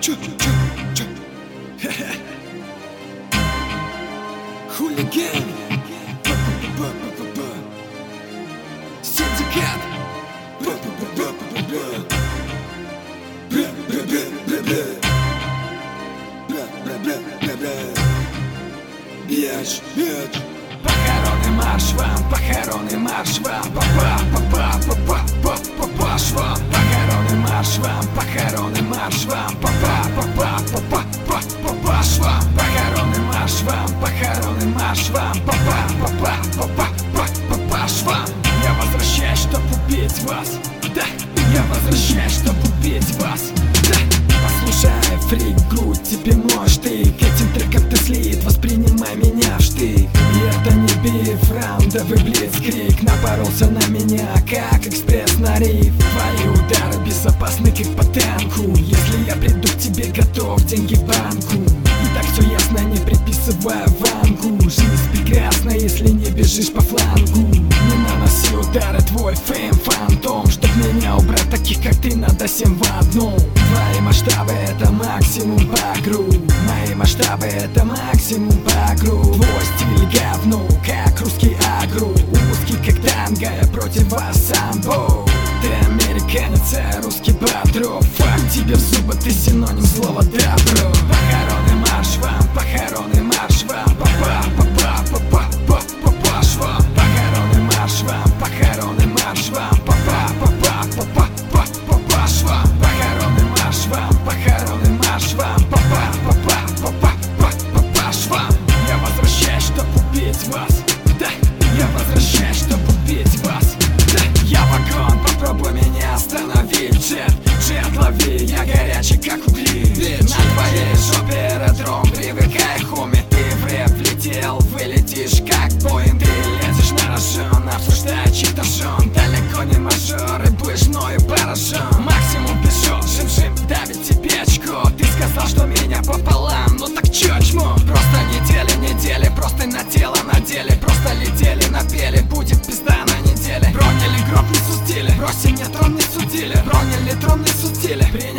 Хулиган. Синдикат. Бьешь. Похоронный марш вам, похоронный марш вам, папаш вам. Похоронный марш вам, похоронный марш вам, папаш вам. Похоронный марш вам, похоронный марш вам, папаш вам. Я возвращаюсь, чтоб убить вас. Да, я возвращаюсь, чтоб убить вас. Да. Послушай, фрик, грудь тебе мой штык. Этим треком ты слит, воспринимай меня в штык. И это не биф, раундовый блицкрик. Напоролся на меня, как экспресс на риф. Твои удары безопасны, как по танку. Если я приду к тебе, готов, деньги в банку. И так все ясно, не приписывая вангу. Жизнь прекрасна, если не бежишь по флангу. Не наноси удары, твой фейм фантом. Чтоб меня убрать, таких как ты, надо 7 в одном. Твои масштабы — это максимум по гру. Мои масштабы — это максимум по гру. Твой стиль говно, как русский агру. Узкий, как танго, я против вас самбо. Ты американец, а русский патрон. Фак тебе в зубы, ты синоним слова добро. Похоронный марш вам, похоронный марш вам, папаш вам. Похоронный марш вам, похоронный марш вам, папаш вам. Похоронный марш вам, похоронный марш вам, папаш вам. Я возвращаюсь, чтоб убить вас. Да, я возвращаюсь, чтоб убить вас. Да, я вагон, попробуй меня остановить. Джет, лови, я горячий, как угли. На твоей жопе аэродром, привыкай, хуми. Ты в рэп влетел, вылетишь, как Боинг. Ты лезешь на рожон, обсуждая чьих-то жен. Далеко не мажор, и будешь мною поражен. Максимум пешок, жим-жим, давит тебе очко. Ты сказал, что меня пополам, ну так чё, чмо? Просто недели, просто на тело надели. Просто летели, напели, будет пизда на неделе. Бронили гроб, не судили, бросим, нет, трон не судили. Бронили трон, не судили.